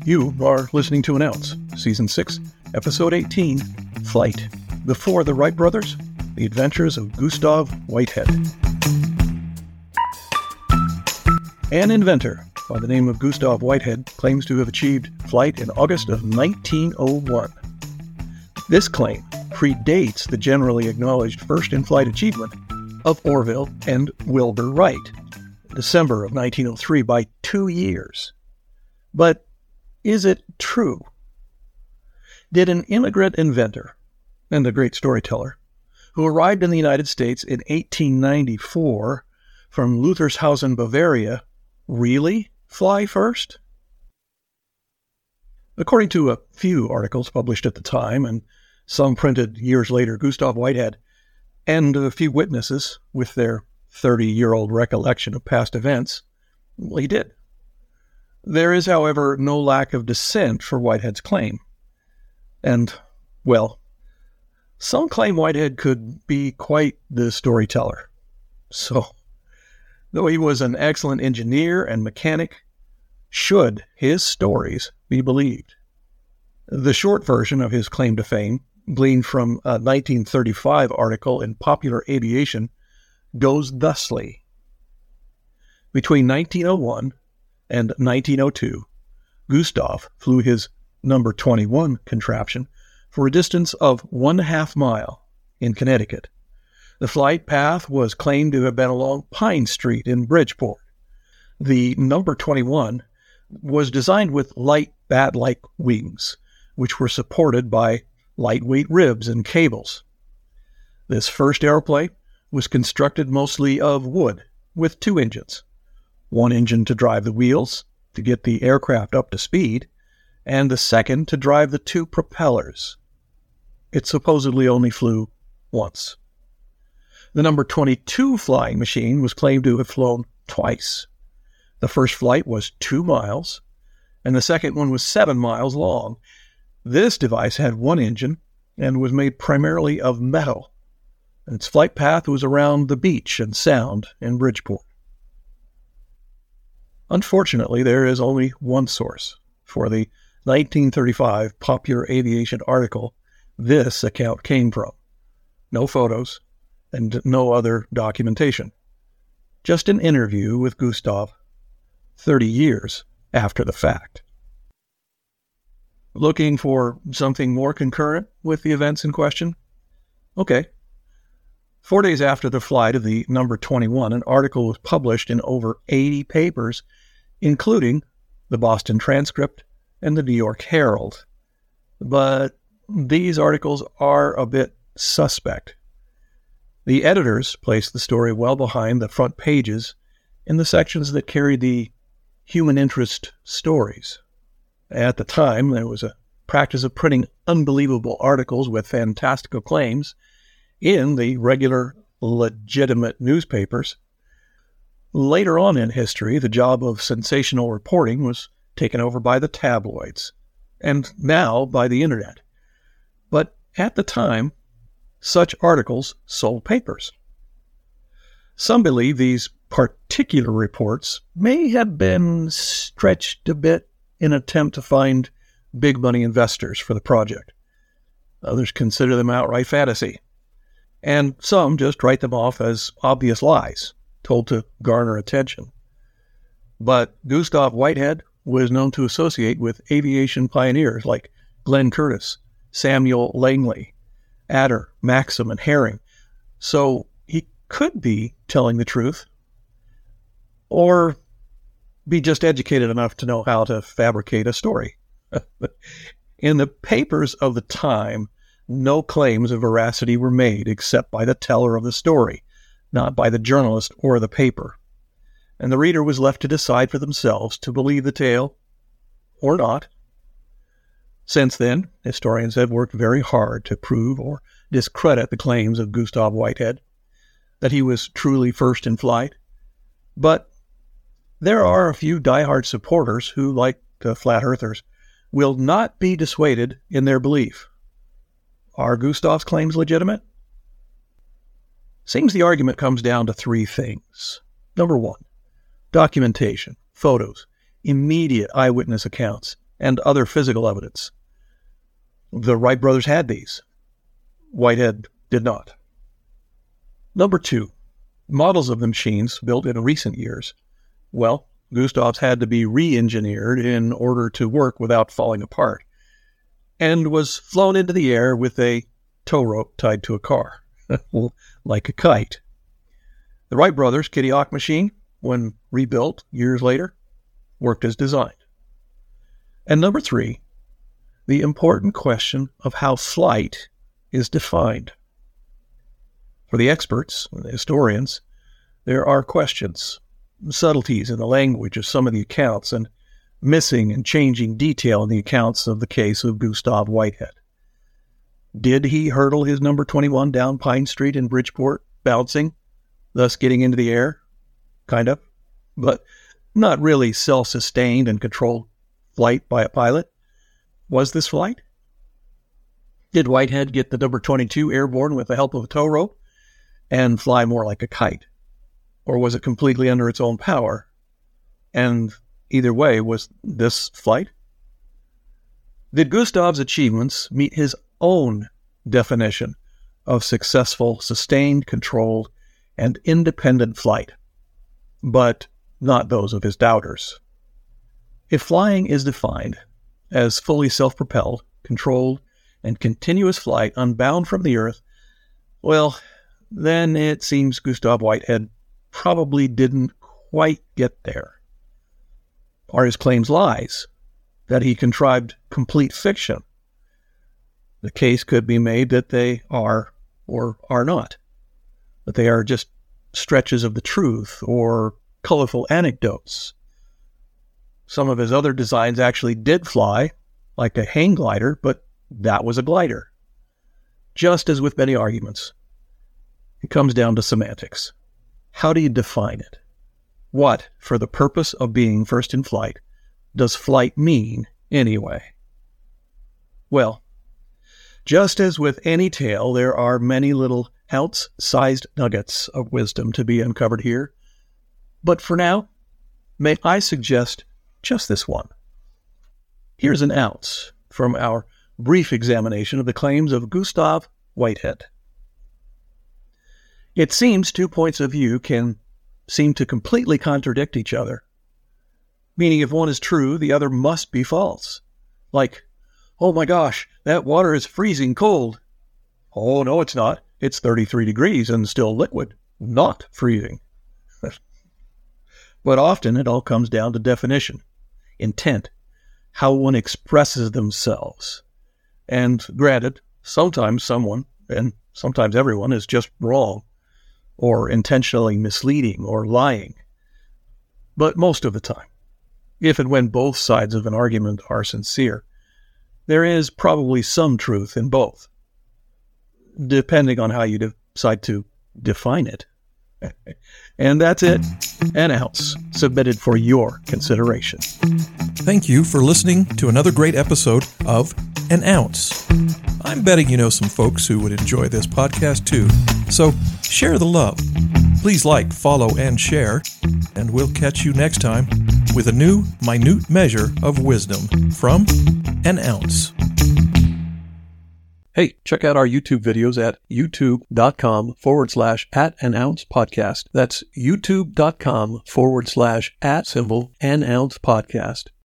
You are listening to Announce, Season 6, Episode 18, Flight. Before the Wright Brothers, The Adventures of Gustav Whitehead. An inventor by the name of Gustav Whitehead claims to have achieved flight in August of 1901. This claim predates the generally acknowledged first in-flight achievement of Orville and Wilbur Wright, December of 1903, by 2 years. But is it true? Did an immigrant inventor and a great storyteller who arrived in the United States in 1894 from Luthershausen, Bavaria, really fly first? According to a few articles published at the time and some printed years later, Gustav Whitehead and a few witnesses with their 30-year-old recollection of past events, well, he did. There is, however, no lack of dissent for Whitehead's claim. And, well, some claim Whitehead could be quite the storyteller. So, though he was an excellent engineer and mechanic, should his stories be believed? The short version of his claim to fame, gleaned from a 1935 article in Popular Aviation, goes thusly. Between 1901 and 1902, Gustav flew his number 21 contraption for a distance of 1/2 mile in Connecticut. The flight path was claimed to have been along Pine Street in Bridgeport. The number 21 was designed with light bat-like wings, which were supported by lightweight ribs and cables. This first airplane was constructed mostly of wood, with 2 engines. One engine to drive the wheels, to get the aircraft up to speed, and the second to drive the 2 propellers. It supposedly only flew once. The number 22 flying machine was claimed to have flown twice. The first flight was 2 miles, and the second one was 7 miles long. This device had 1 engine and was made primarily of metal. Its flight path was around the beach and sound in Bridgeport. Unfortunately, there is only one source for the 1935 Popular Aviation article this account came from. No photos and no other documentation. Just an interview with Gustav 30 years after the fact. Looking for something more concurrent with the events in question? Okay. 4 days after the flight of the number 21, an article was published in over 80 papers, including the Boston Transcript and the New York Herald. But these articles are a bit suspect. The editors placed the story well behind the front pages in the sections that carried the human interest stories. At the time, there was a practice of printing unbelievable articles with fantastical claims in the regular, legitimate newspapers. Later on in history, the job of sensational reporting was taken over by the tabloids, and now by the internet. But at the time, such articles sold papers. Some believe these particular reports may have been stretched a bit in an attempt to find big money investors for the project. Others consider them outright fantasy. And some just write them off as obvious lies, told to garner attention. But Gustav Whitehead was known to associate with aviation pioneers like Glenn Curtiss, Samuel Langley, Adder, Maxim, and Herring. So he could be telling the truth, or be just educated enough to know how to fabricate a story. In the papers of the time, no claims of veracity were made except by the teller of the story, not by the journalist or the paper. And the reader was left to decide for themselves to believe the tale or not. Since then, historians have worked very hard to prove or discredit the claims of Gustav Whitehead, that he was truly first in flight. But there are a few diehard supporters who, like the flat earthers, will not be dissuaded in their belief. Are Gustav's claims legitimate? Seems the argument comes down to 3 things. Number 1, documentation, photos, immediate eyewitness accounts, and other physical evidence. The Wright brothers had these. Whitehead did not. Number 2, models of the machines built in recent years. Well, Gustav's had to be re-engineered in order to work without falling apart, and was flown into the air with a tow rope tied to a car, like a kite. The Wright brothers' Kitty Hawk machine, when rebuilt years later, worked as designed. And number 3, the important question of how flight is defined. For the experts, the historians, there are questions, subtleties in the language of some of the accounts, and missing and changing detail in the accounts of the case of Gustav Whitehead. Did he hurdle his number 21 down Pine Street in Bridgeport, bouncing, thus getting into the air? Kind of, but not really self-sustained and controlled flight by a pilot. Was this flight? Did Whitehead get the number 22 airborne with the help of a tow rope and fly more like a kite? Or was it completely under its own power? And either way, was this flight? Did Gustav's achievements meet his own definition of successful, sustained, controlled, and independent flight, but not those of his doubters? If flying is defined as fully self-propelled, controlled, and continuous flight unbound from the earth, well, then it seems Gustav Whitehead probably didn't quite get there. Are his claims lies? That he contrived complete fiction? The case could be made that they are or are not, that they are just stretches of the truth or colorful anecdotes. Some of his other designs actually did fly, like a hang glider, but that was a glider. Just as with many arguments, it comes down to semantics. How do you define it? What, for the purpose of being first in flight, does flight mean anyway? Well, just as with any tale, there are many little ounce-sized nuggets of wisdom to be uncovered here. But for now, may I suggest just this one. Here's an ounce from our brief examination of the claims of Gustav Whitehead. It seems 2 points of view can seem to completely contradict each other, meaning if one is true, the other must be false. Like, oh my gosh, that water is freezing cold. Oh, no, it's not. It's 33 degrees and still liquid, not freezing. But often it all comes down to definition, intent, how one expresses themselves. And granted, sometimes someone, and sometimes everyone, is just wrong, or intentionally misleading or lying. But most of the time, if and when both sides of an argument are sincere, there is probably some truth in both, depending on how you decide to define it. And that's it. An ounce submitted for your consideration. Thank you for listening to another great episode of An Ounce. I'm betting you know some folks who would enjoy this podcast too, so share the love. Please like, follow, and share, and we'll catch you next time with a new minute measure of wisdom from An Ounce. Hey, check out our YouTube videos at youtube.com/@an-ounce-podcast. That's youtube.com/@an-ounce-podcast.